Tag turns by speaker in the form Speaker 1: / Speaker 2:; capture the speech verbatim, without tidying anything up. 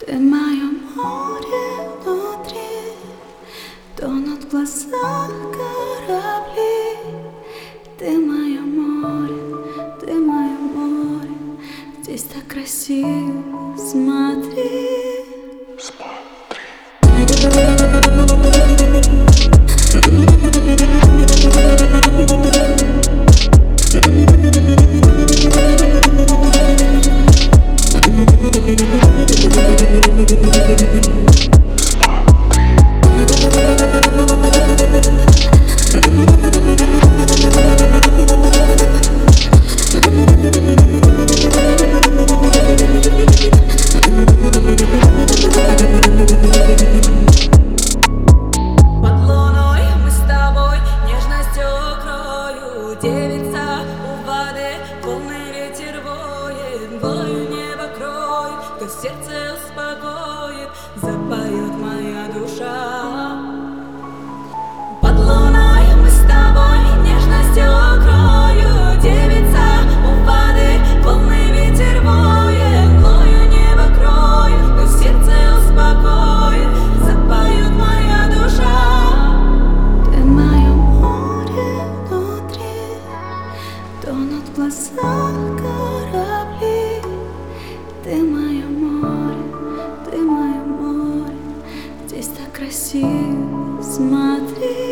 Speaker 1: Ты мое море внутри, тонут в глазах корабли. Ты мое море, ты мое море, здесь так красиво, смотри.
Speaker 2: Девица у воды, полный ветер воет, глою небо кроет, кто сердце успокоит, запоет моя душа. Под луной мы с тобой нежностью укрою, девица у воды, полный ветер воет, глою небо кроет, кто сердце успокоит, запоет моя душа.
Speaker 1: Ты мое море внутри, тонут в глазах корабли. Ты мое море, ты мое море, здесь так красиво, смотри.